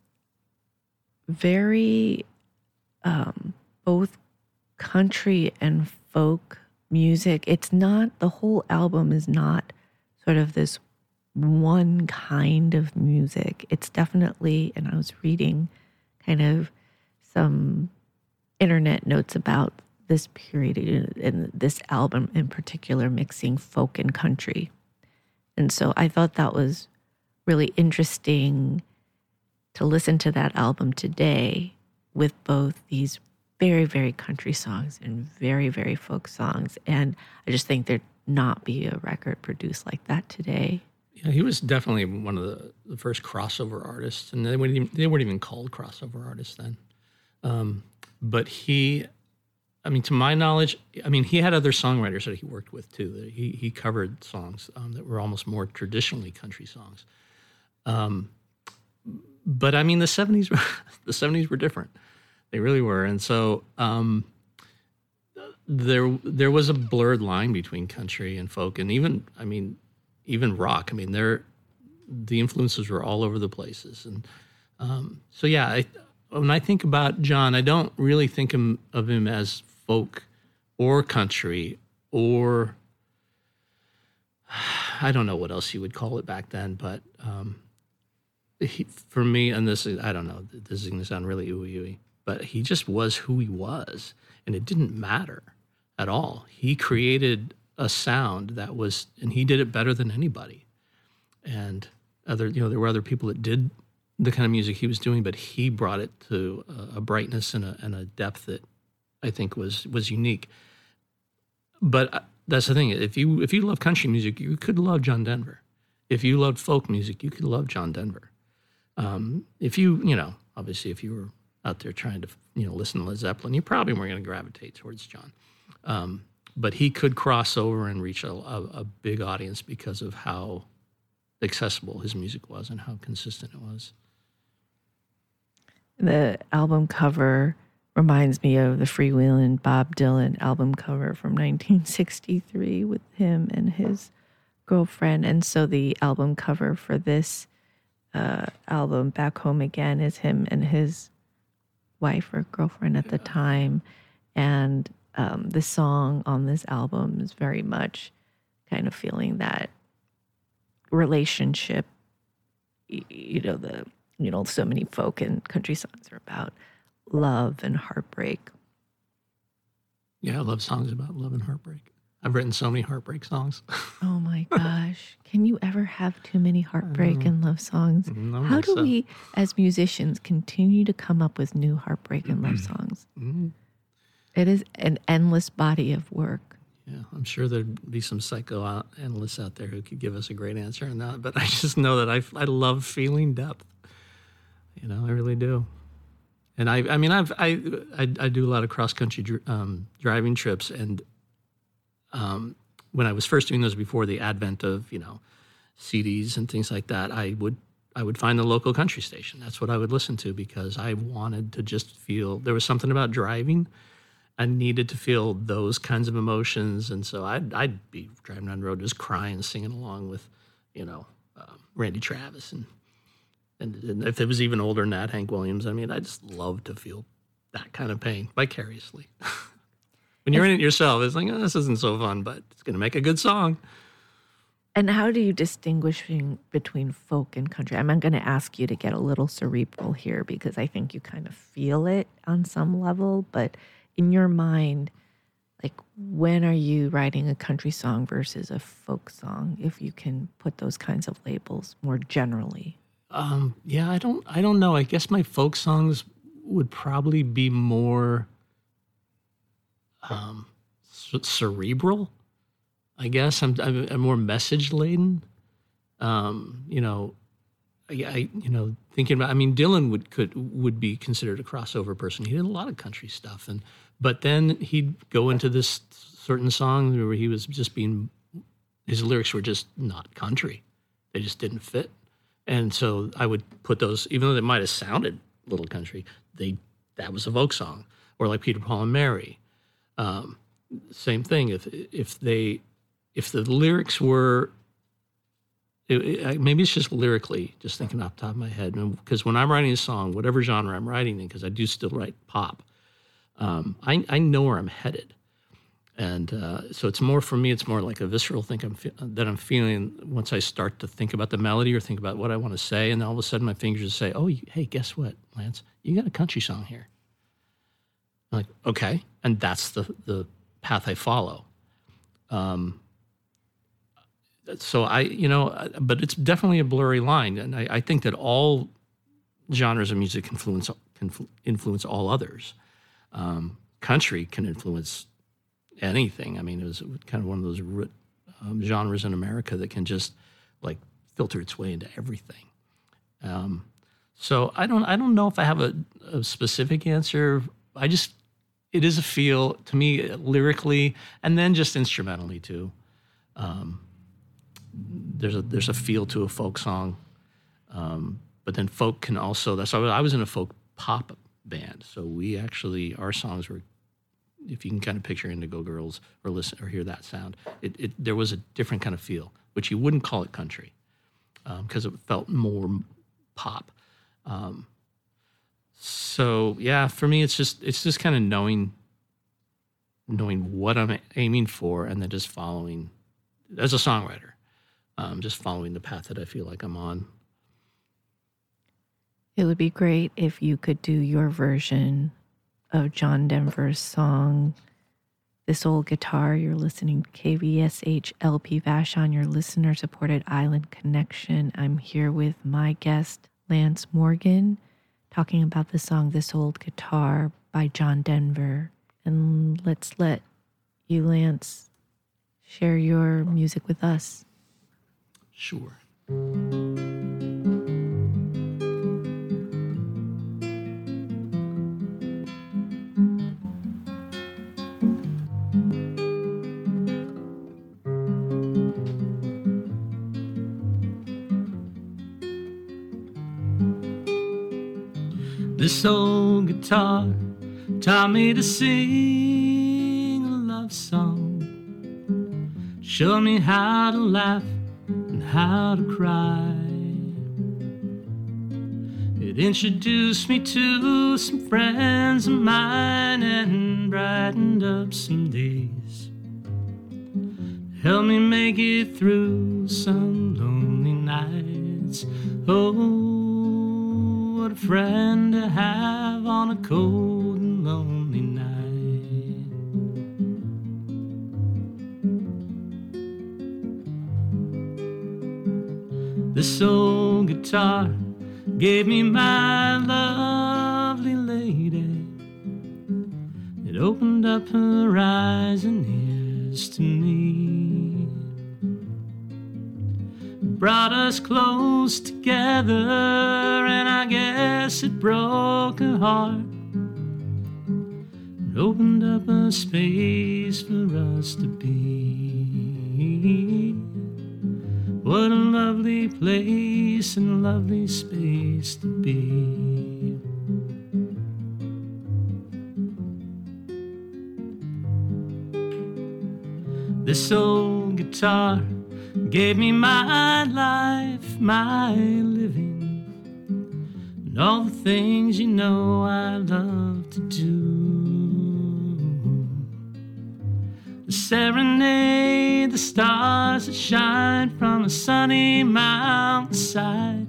very um, both country and folk music. It's not, the whole album is not sort of this one kind of music. It's definitely, and I was reading kind of some internet notes about this period and this album in particular, mixing folk and country. And so I thought that was really interesting to listen to that album today with both these very, very country songs and very, very folk songs. And I just think there'd not be a record produced like that today. Yeah, he was definitely one of the, the first crossover artists, and they weren't even, they weren't even called crossover artists then. Um, but he, I mean, to my knowledge, I mean, he had other songwriters that he worked with too. He he covered songs um, that were almost more traditionally country songs. Um, but I mean, the seventies, the seventies were different. They really were, and so um, there there was a blurred line between country and folk, and even, I mean, even rock. I mean, there the influences were all over the places, and um, so yeah. I, when I think about John, I don't really think him, of him as folk or country or I don't know what else you would call it back then, but um, he, for me, and this is, I don't know, this is going to sound really ooey-ooey, but he just was who he was, and it didn't matter at all. He created a sound that was, and he did it better than anybody. And other, you know, there were other people that did the kind of music he was doing, but he brought it to a, a brightness and a, and a depth that I think was was unique. But that's the thing. If you if you love country music, you could love John Denver. If you loved folk music, you could love John Denver. Um, if you, you know, obviously, if you were out there trying to, you know, listen to Led Zeppelin, you probably weren't going to gravitate towards John. Um, but he could cross over and reach a, a, a big audience because of how accessible his music was and how consistent it was. The album cover reminds me of the freewheeling Bob Dylan album cover from nineteen sixty-three with him and his girlfriend. And so the album cover for this uh, album, Back Home Again, is him and his wife or girlfriend at the time. And um, the song on this album is very much kind of feeling that relationship. You know, the you know, so many folk and country songs are about love and heartbreak. Yeah, I love songs about love and heartbreak. I've written so many heartbreak songs. Oh my gosh. Can you ever have too many heartbreak and love songs? No, How do so. we, as musicians, continue to come up with new heartbreak and love songs? Mm-hmm. It is an endless body of work. Yeah, I'm sure there'd be some psychoanalysts out there who could give us a great answer on that. But I just know that I, I love feeling depth. You know, I really do. And I, I mean, I've, I, I, I do a lot of cross country um, driving trips, and um, when I was first doing those before the advent of, you know, C Ds and things like that, I would, I would find the local country station. That's what I would listen to because I wanted to just feel. There was something about driving. I needed to feel those kinds of emotions, and so I'd, I'd be driving down the road just crying, singing along with, you know, um, Randy Travis and. And, and if it was even older than that, Hank Williams, I mean, I just love to feel that kind of pain vicariously. When you're in it yourself, it's like, oh, this isn't so fun, but it's going to make a good song. And how do you distinguish between folk and country? I'm going to ask you to get a little cerebral here because I think you kind of feel it on some level. But in your mind, like, when are you writing a country song versus a folk song, if you can put those kinds of labels more generally? Um, yeah, I don't, I don't know. I guess my folk songs would probably be more um, c- cerebral. I guess I'm, I'm, I'm more message laden. Um, you know, I, I, you know, thinking about. I mean, Dylan would could would be considered a crossover person. He did a lot of country stuff, and But then he'd go into this certain song where he was just being, his lyrics were just not country. They just didn't fit. And so I would put those, even though they might have sounded a little country, they that was a folk song. Or like Peter, Paul, and Mary. Um, same thing. If if they, if the lyrics were, it, it, maybe it's just lyrically, just thinking off the top of my head. Because when I'm writing a song, whatever genre I'm writing in, because I do still write pop, um, I, I know where I'm headed. And uh, so it's more, for me, it's more like a visceral thing I'm fe- that I'm feeling once I start to think about the melody or think about what I want to say. And then all of a sudden my fingers say, oh, you, hey, guess what, Lance? You got a country song here. I'm like, okay. And that's the, the path I follow. Um, so I, you know, but it's definitely a blurry line. And I, I think that all genres of music influence, can influence all others. Um, country can influence anything. I mean, it was kind of one of those um, genres in America that can just like filter its way into everything. Um, so I don't, I don't know if I have a, a specific answer. I just, it is a feel to me lyrically, and then just instrumentally too. Um, there's a there's a feel to a folk song, um, but then folk can also. That's why I was in a folk pop band, so we actually our songs were. If you can kind of picture Indigo Girls or listen or hear that sound, it, it there was a different kind of feel, which you wouldn't call it country, because um, it felt more pop. Um, so yeah, for me, it's just it's just kind of knowing knowing what I'm aiming for, and then just following as a songwriter, um, just following the path that I feel like I'm on. It would be great if you could do your version of John Denver's song, This Old Guitar. You're listening to K V S H L P Vashon, your listener-supported Island Connection. I'm here with my guest, Lance Morgan, talking about the song This Old Guitar by John Denver. And let's let you, Lance, share your music with us. Sure. This old guitar taught me to sing a love song, showed me how to laugh and how to cry. It introduced me to some friends of mine and brightened up some days, helped me make it through some lonely nights. Oh, what a friend to have on a cold and lonely night. This old guitar gave me my lovely lady. It opened up her eyes and ears to me, brought us close together, and I guess it broke her heart. It opened up a space for us to be. What a lovely place and a lovely space to be. This old guitar gave me my life, my living, and all the things you know I love to do. The serenade, the stars that shine from a sunny mountainside.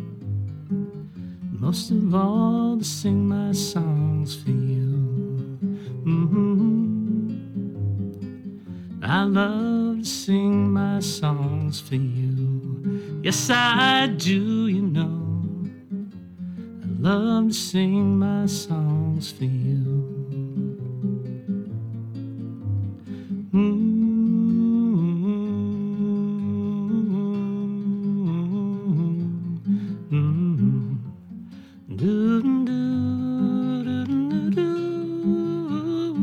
Most of all, to sing my songs for you. Mm-hmm. I love to sing my songs for you. Yes, I do, you know. I love to sing my songs for you. Mm-hmm. Mm-hmm. Do-do-do-do-do-do.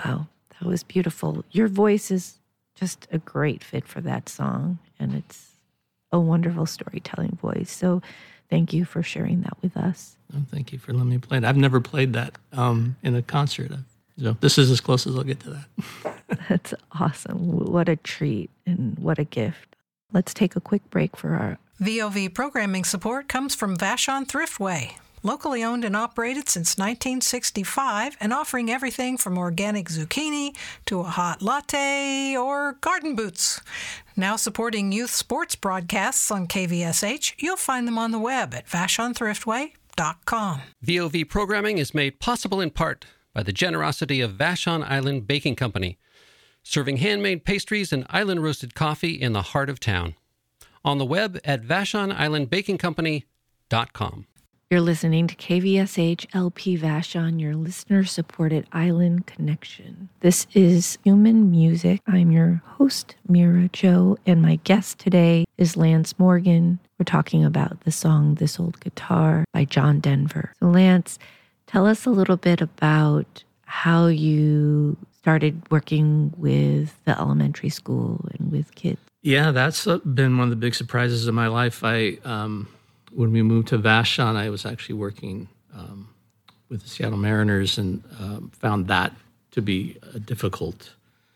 Wow, that was beautiful. Your voice is just a great fit for that song, and it's a wonderful storytelling voice. So thank you for sharing that with us. Oh, thank you for letting me play it. I've never played that um, in a concert. So this is as close as I'll get to that. That's awesome. What a treat and what a gift. Let's take a quick break for our... V O V programming support comes from Vashon Thriftway, locally owned and operated since nineteen sixty-five and offering everything from organic zucchini to a hot latte or garden boots. Now supporting youth sports broadcasts on K V S H, you'll find them on the web at vashon thriftway dot com. V O V programming is made possible in part by the generosity of Vashon Island Baking Company, serving handmade pastries and island roasted coffee in the heart of town. On the web at vashon island baking company dot com. You're listening to K V S H L P Vashon, your listener-supported island connection. This is Human Music. I'm your host, Mira Jo, and my guest today is Lance Morgan. We're talking about the song This Old Guitar by John Denver. So Lance, tell us a little bit about how you started working with the elementary school and with kids. Yeah, that's uh, been one of the big surprises of my life. I, um, when we moved to Vashon, I was actually working um, with the Seattle Mariners and um, found that to be a difficult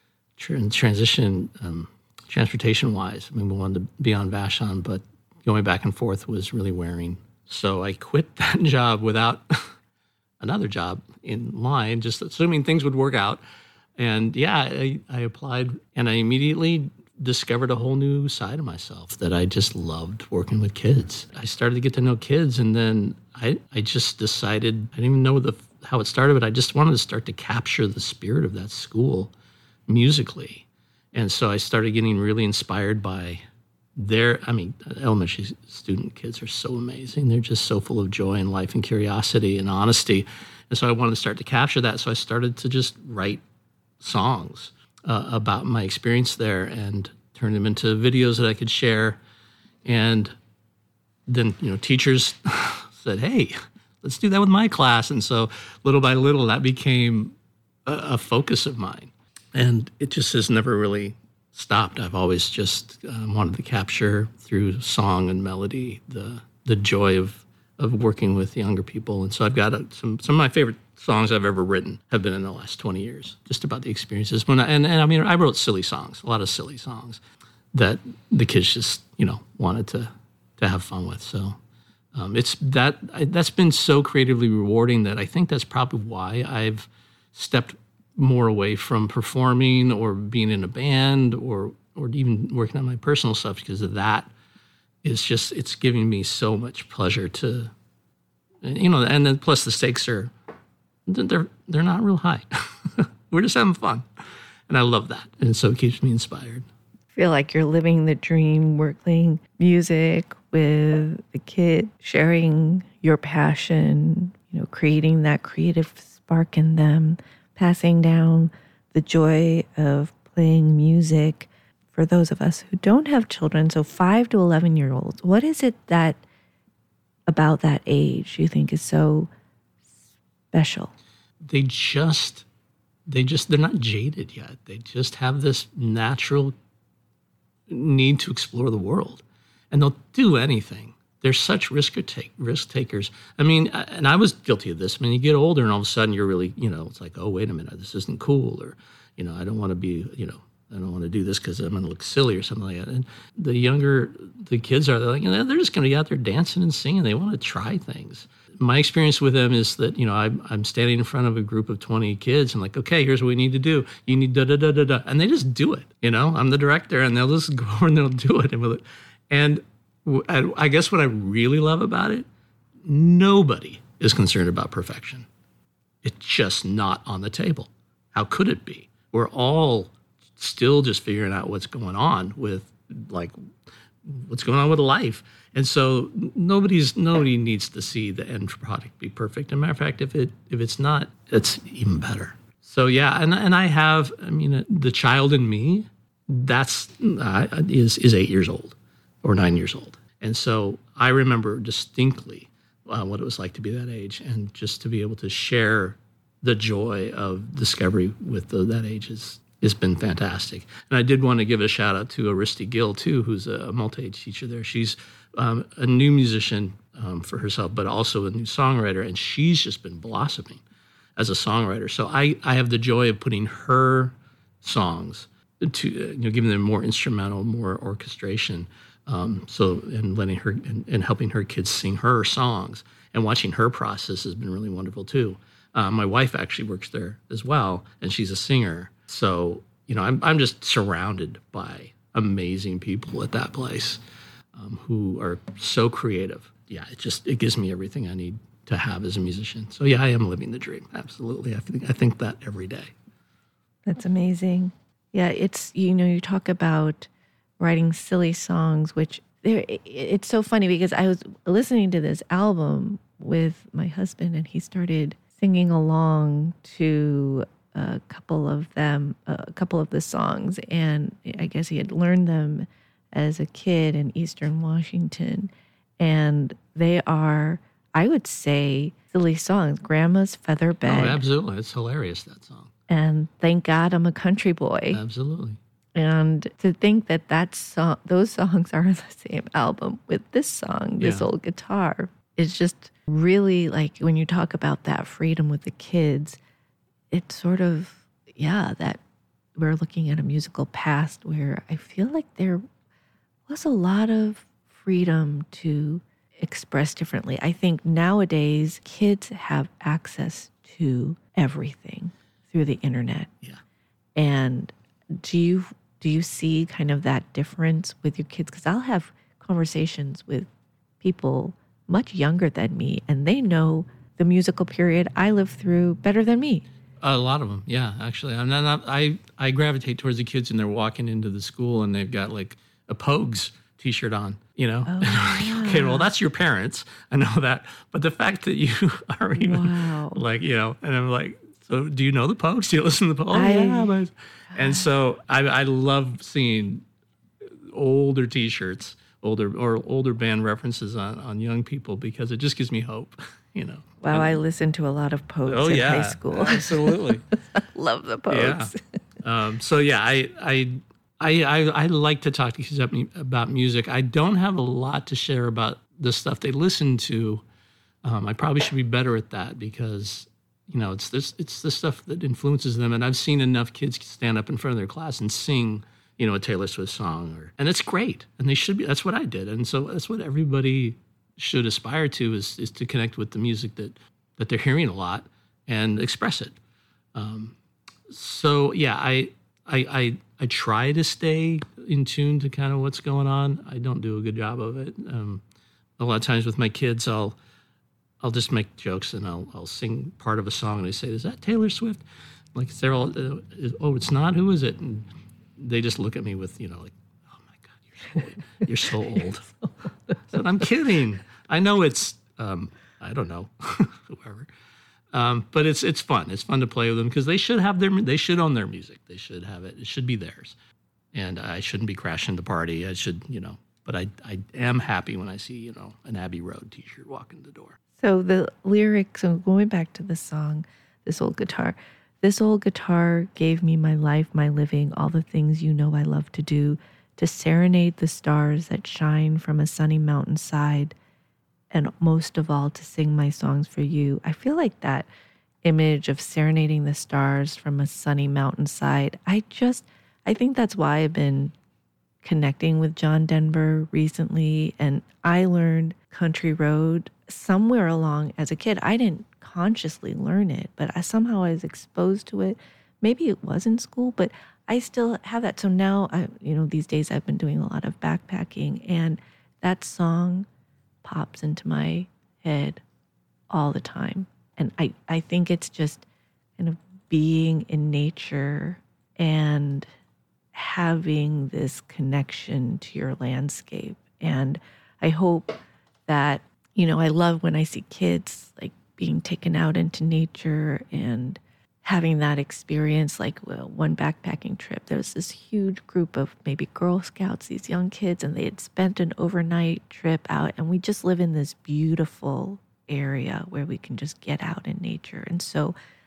tr- transition, um, transportation-wise. I mean, we wanted to be on Vashon, but going back and forth was really wearing. So I quit that job without another job in line, just assuming things would work out. And yeah, I, I applied, and I immediately discovered a whole new side of myself that I just loved working with kids. I started to get to know kids, and then I, I just decided, I didn't even know the, how it started, but I just wanted to start to capture the spirit of that school musically. And so I started getting really inspired by their, I mean, elementary student kids are so amazing. They're just so full of joy and life and curiosity and honesty. And so I wanted to start to capture that. So I started to just write songs uh, about my experience there and turn them into videos that I could share. And then, you know, teachers said, hey, let's do that with my class. And so little by little, that became a, a focus of mine. And it just has never really stopped. I've always just um, wanted to capture through song and melody the the joy of of working with younger people. And so I've got a, some some of my favorite songs I've ever written have been in the last twenty years, just about the experiences. When I, and, and I mean, I wrote silly songs, a lot of silly songs that the kids just, you know, wanted to to have fun with. So um, it's that that's been so creatively rewarding that I think that's probably why I've stepped more away from performing or being in a band or or even working on my personal stuff, because of that is just, it's giving me so much pleasure to, you know, and then plus the stakes are, they're they're not real high. We're just having fun. And I love that. And so it keeps me inspired. I feel like you're living the dream, working music with the kid, sharing your passion, you know, creating that creative spark in them, passing down the joy of playing music for those of us who don't have children. So five to eleven year olds, what is it that about that age you think is so special? They just, they just, they're not jaded yet. They just have this natural need to explore the world, and they'll do anything. They're such risk take risk takers. I mean, and I was guilty of this. I mean, you get older, and all of a sudden, you're really, you know, it's like, oh, wait a minute, this isn't cool, or, you know, I don't want to be, you know, I don't want to do this because I'm going to look silly or something like that. And the younger the kids are, they're like, you know, they're just going to be out there dancing and singing. They want to try things. My experience with them is that, you know, I'm, I'm standing in front of a group of twenty kids and like, okay, here's what we need to do. You need da da da da da, and they just do it. You know, I'm the director, and they'll just go over and they'll do it. And, and I guess what I really love about it, nobody is concerned about perfection. It's just not on the table. How could it be? We're all still just figuring out what's going on with, like, what's going on with life. And so nobody's nobody needs to see the end product be perfect. As a matter of fact, if it if it's not, it's even better. So yeah, and and I have, I mean, the child in me, that's uh, is is eight years old or nine years old, and so I remember distinctly uh, what it was like to be that age, and just to be able to share the joy of discovery with the, that age is has been fantastic. And I did want to give a shout out to Aristi Gill too, who's a multi-age teacher there. She's um, a new musician um, for herself, but also a new songwriter, and she's just been blossoming as a songwriter. So I, I have the joy of putting her songs to, you know, giving them more instrumental, more orchestration. Um, so, and letting her, and, and helping her kids sing her songs, and watching her process has been really wonderful too. Uh, my wife actually works there as well, and she's a singer. So, you know, I'm I'm just surrounded by amazing people at that place um, who are so creative. Yeah, it just, it gives me everything I need to have as a musician. So yeah, I am living the dream. Absolutely. I think I think that every day. That's amazing. Yeah, it's, you know, you talk about writing silly songs, which there, it's so funny because I was listening to this album with my husband, and he started singing along to a couple of them, a couple of the songs, and I guess he had learned them as a kid in Eastern Washington, and they are, I would say, silly songs. Grandma's Feather Bed. Oh, absolutely. It's hilarious, that song. And Thank God I'm a Country Boy. Absolutely. And to think that that song, those songs are on the same album with this song, This Yeah. Old Guitar, is just really like, when you talk about that freedom with the kids, it's sort of, yeah, that we're looking at a musical past where I feel like there was a lot of freedom to express differently. I think nowadays kids have access to everything through the internet. Yeah. And do you do you see kind of that difference with your kids? Because I'll have conversations with people much younger than me, and they know the musical period I lived through better than me. A lot of them, yeah, actually. I'm not, I I gravitate towards the kids, and they're walking into the school, and they've got like a Pogues T-shirt on, you know? Oh, And I'm like, okay, well, that's your parents. I know that. But the fact that you are even Wow. like, you know, and I'm like, so do you know the Pogues? Do you listen to the Pogues? Oh, I- yeah. But, and so I, I love seeing older T-shirts, older or older band references on, on young people, because it just gives me hope, you know? Wow, I listened to a lot of Pogues Oh, in yeah. high school. Absolutely. Love the Yeah. Pogues. Um, so yeah, I, I I I I like to talk to kids up- about music. I don't have a lot to share about the stuff they listen to. Um, I probably should be better at that, because you know it's this it's the stuff that influences them. And I've seen enough kids stand up in front of their class and sing, you know, a Taylor Swift song, or and it's great, and they should be. That's what I did, and so that's what everybody should aspire to, is is to connect with the music that that they're hearing a lot and express it. Um, So yeah, I, I I I try to stay in tune to kind of what's going on. I don't do a good job of it. Um, a lot of times with my kids, I'll I'll just make jokes, and I'll I'll sing part of a song, and they say, "Is that Taylor Swift?" Like they're all, uh, "Oh, it's not. Who is it?" And they just look at me with, you know, like, "Oh my God, you're so, you're so old." I said, "I'm kidding. I know it's um, I don't know, whoever." Um, but it's it's fun. It's fun to play with them, because they should have their they should own their music. They should have it. It should be theirs. And I shouldn't be crashing the party. I should, you know. But I I am happy when I see, you know, an Abbey Road T-shirt walking the door. So the lyrics, so going back to the song, This Old Guitar, this old guitar gave me my life, my living, all the things you know I love to do, to serenade the stars that shine from a sunny mountainside, and most of all, to sing my songs for you. I feel like that image of serenading the stars from a sunny mountainside, I just, I think that's why I've been connecting with John Denver recently. And I learned Country Road somewhere along as a kid. I didn't consciously learn it, but I somehow I was exposed to it. Maybe it was in school, but I still have that. So now, I, you know, these days I've been doing a lot of backpacking, and that song pops into my head all the time. And I, I think it's just kind of being in nature and having this connection to your landscape. And I hope that, you know, I love when I see kids like being taken out into nature and having that experience. Like, well, one backpacking trip, there was this huge group of maybe Girl Scouts, these young kids, and they had spent an overnight trip out, and we just live in this beautiful area where we can just get out in nature. And so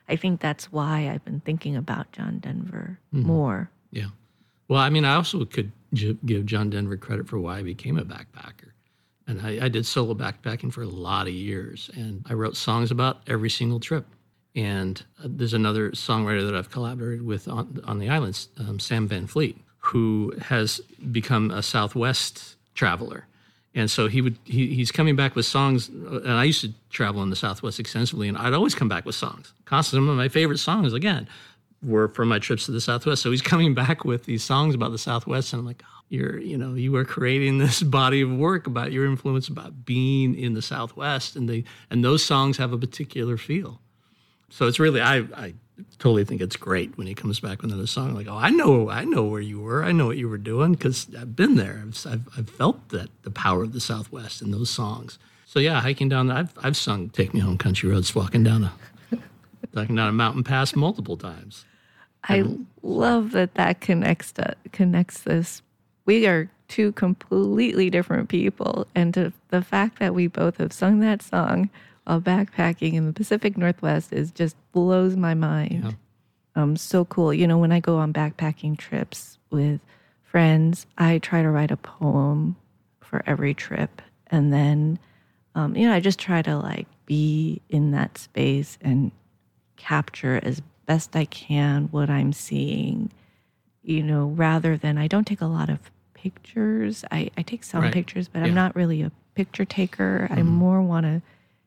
I think that's why I've been thinking about John Denver more. Yeah. Well, I mean, I also could j- give John Denver credit for why I became a backpacker. And I, I did solo backpacking for a lot of years, and I wrote songs about every single trip. And uh, there's another songwriter that I've collaborated with on, on the islands, um, Sam Van Fleet, who has become a Southwest traveler. And so he would he, he's coming back with songs, and I used to travel in the Southwest extensively, and I'd always come back with songs. Constantly, some of my favorite songs, again, were from my trips to the Southwest. So he's coming back with these songs about the Southwest, and I'm like, oh, you're, you know, you are creating this body of work about your influence about being in the Southwest, and they and those songs have a particular feel. So it's really, I, I totally think it's great when he comes back with another song. Like, oh, I know, I know where you were. I know what you were doing because I've been there. I've, I've, I've felt that the power of the Southwest in those songs. So yeah, hiking down, I've, I've sung "Take Me Home, Country Roads," walking down a, walking down a mountain pass multiple times. I And- love that that connects to, connects this. We are two completely different people, and to, the fact that we both have sung that song while backpacking in the Pacific Northwest is just blows my mind. Yeah. Um, so cool. You know, when I go on backpacking trips with friends, I try to write a poem for every trip, and then, um, you know, I just try to like be in that space and capture as best I can what I'm seeing. You know, rather than I don't take a lot of pictures. I, I take some Right. pictures, but Yeah. I'm not really a picture taker. I more want to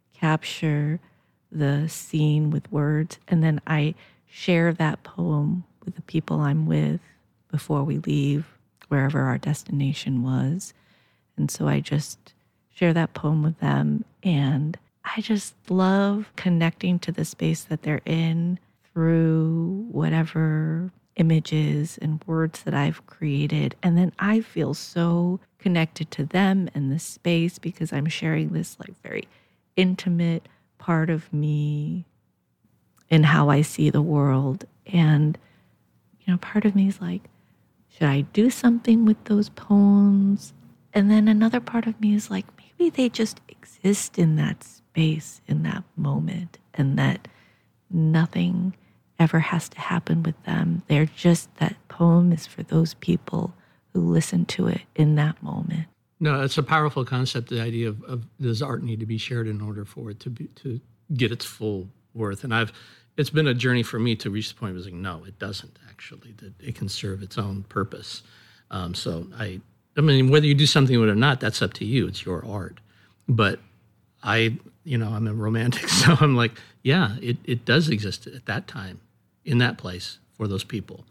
capture the scene with words, and then I share that poem with the people I'm with before we leave wherever our destination was. And so I just share that poem with them, and I just love connecting to the space that they're in through whatever images and words that I've created. And then I feel so connected to them and the space because I'm sharing this like very intimate part of me in how I see the world. And, you know, part of me is like, should I do something with those poems? And then another part of me is like, maybe they just exist in that space, in that moment, and that nothing ever has to happen with them. They're just, that poem is for those people who listen to it in that moment. No, it's a powerful concept, the idea of, of does art need to be shared in order for it to be to get its full worth. And I've it's been a journey for me to reach the point where I was like, no, it doesn't actually, that it can serve its own purpose. Um, so I I mean, whether you do something with it or not, that's up to you. It's your art. But I, you know, I'm a romantic, so I'm like, yeah, it, it does exist at that time, in that place, for those people.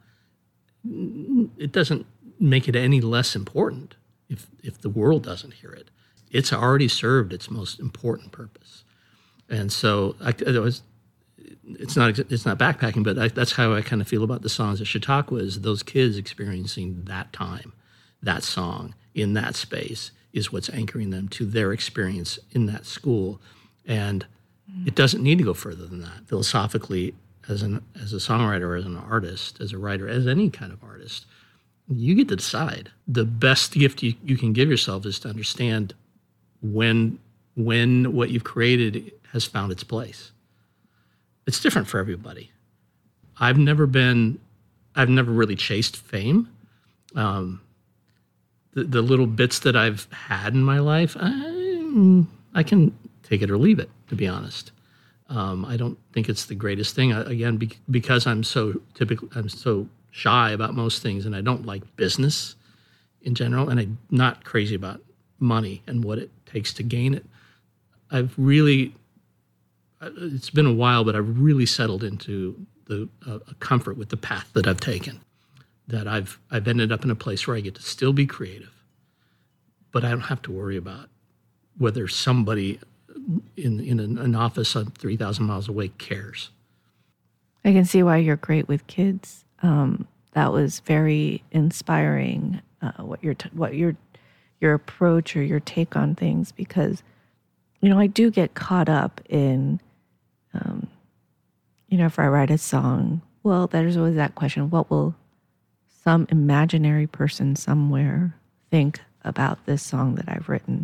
It doesn't make it any less important if if the world doesn't hear it. It's already served its most important purpose. And so I, it was, it's not it's not backpacking, but I, that's how I kind of feel about the songs at Chautauqua, is those kids experiencing that time, that song in that space is what's anchoring them to their experience in that school. And it doesn't need to go further than that. Philosophically, as an as a songwriter, as an artist, as a writer, as any kind of artist, you get to decide. The best gift you, you can give yourself is to understand when when what you've created has found its place. It's different for everybody. I've never been, I've never really chased fame. Um, the, the little bits that I've had in my life, I, I can take it or leave it, to be honest. Um, I don't think it's the greatest thing. I, again, be, because I'm so typically, I'm so shy about most things, and I don't like business in general, and I'm not crazy about money and what it takes to gain it. I've really, it's been a while, but I've really settled into the uh, a comfort with the path that I've taken. That I've I've ended up in a place where I get to still be creative, but I don't have to worry about whether somebody in in an, an office on three thousand miles away cares. I can see why you're great with kids. Um, that was very inspiring. Uh, what your t- what your your approach or your take on things, because you know I do get caught up in, um, you know, if I write a song, well, there's always that question: what will some imaginary person somewhere think about this song that I've written?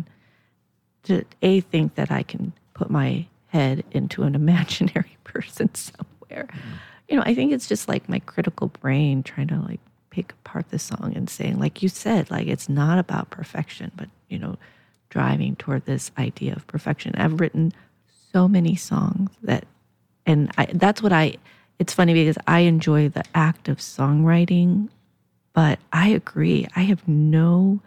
To A, think that I can put my head into an imaginary person somewhere. nowhere. You know, I think it's just like my critical brain trying to like pick apart the song and saying, like you said, like it's not about perfection, but, you know, driving toward this idea of perfection. I've written so many songs that, and I, that's what I, it's funny because I enjoy the act of songwriting, but I agree. I have no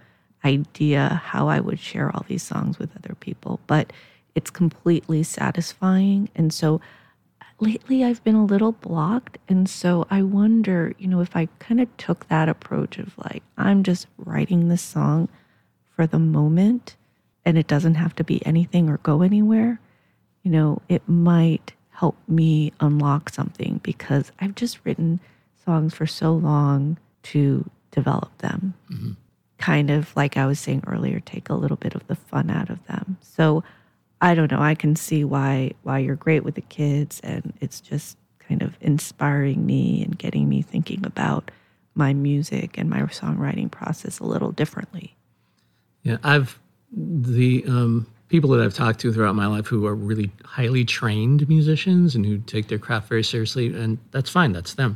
idea how I would share all these songs with other people, but it's completely satisfying. And so lately I've been a little blocked. And so I wonder, you know, if I kind of took that approach of like, I'm just writing this song for the moment and it doesn't have to be anything or go anywhere, you know, it might help me unlock something because I've just written songs for so long to develop them. Mm-hmm. Kind of like I was saying earlier, take a little bit of the fun out of them. So I don't know. I can see why why you're great with the kids, and it's just kind of inspiring me and getting me thinking about my music and my songwriting process a little differently. Yeah, I've the um, people that I've talked to throughout my life who are really highly trained musicians and who take their craft very seriously, and that's fine. That's them.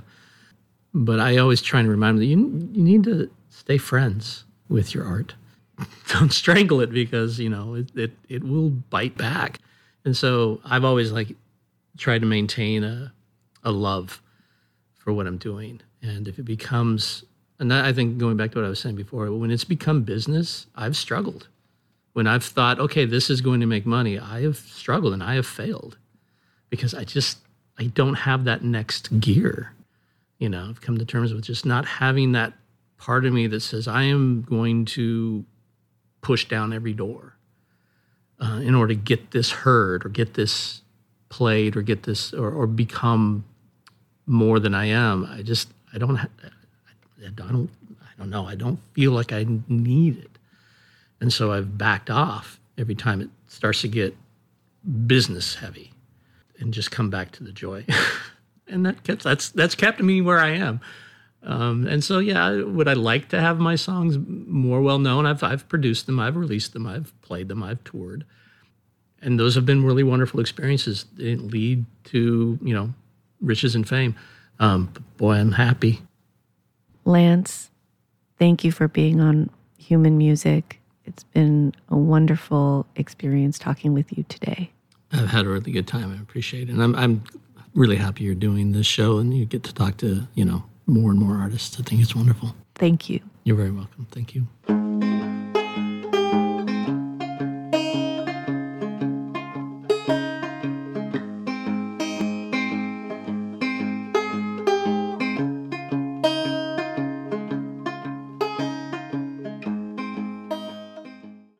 But I always try and remind them that you you need to stay friends with your art. Don't strangle it because, you know, it, it, it will bite back. And so I've always like tried to maintain a, a love for what I'm doing. And if it becomes, and I think going back to what I was saying before, when it's become business, I've struggled. When I've thought, okay, this is going to make money, I have struggled and I have failed because I just, I don't have that next gear. You know, I've come to terms with just not having that part of me that says I am going to push down every door uh, in order to get this heard or get this played or get this or, or become more than I am. I just I don't ha- I don't I don't know. I don't feel like I need it, and so I've backed off every time it starts to get business heavy, and just come back to the joy. And that kept, that's that's kept me where I am. Um, and so, yeah, would I like to have my songs more well known? I've I've produced them, I've released them, I've played them, I've toured, and those have been really wonderful experiences. They didn't lead to, you know, riches and fame. Um, but boy, I'm happy. Lance, thank you for being on Human Music. It's been a wonderful experience talking with you today. I've had a really good time. I appreciate it, and I'm I'm really happy you're doing this show, and you get to talk to, you know, more and more artists. I think it's wonderful. Thank you. You're very welcome. Thank you.